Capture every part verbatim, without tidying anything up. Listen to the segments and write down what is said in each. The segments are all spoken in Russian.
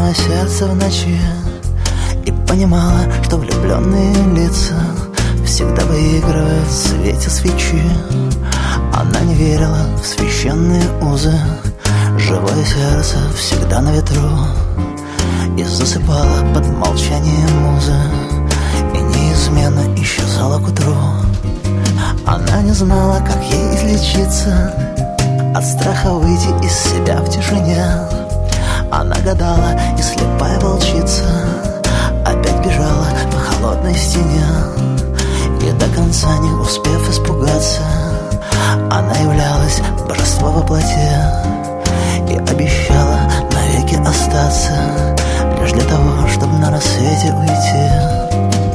мое сердце в ночи и понимала, что влюбленные лица всегда выигрывают в свете свечи. Она не верила в священные узы, живое сердце всегда на ветру, и засыпала под молчание музы, и неизменно исчезала к утру. Она не знала, как ей излечиться от страха выйти из себя в тишине. Она гадала, и слепая волчица опять бежала по холодной стене, и до конца не успев испугаться, она являлась божество во плоти и обещала навеки остаться, лишь для того, чтобы на рассвете уйти.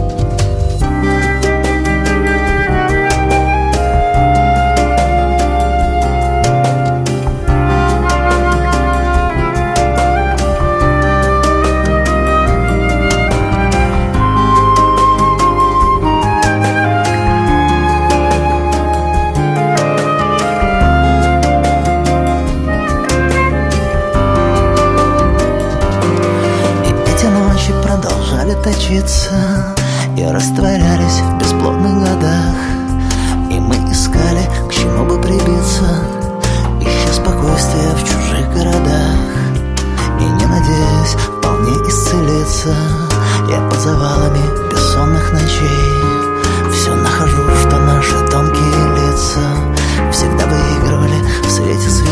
Продолжали точиться и растворялись в бесплодных годах, и мы искали, к чему бы прибиться, ища спокойствия в чужих городах. И не надеясь вполне исцелиться, я под завалами бессонных ночей все нахожу, что наши тонкие лица всегда выигрывали в свете света.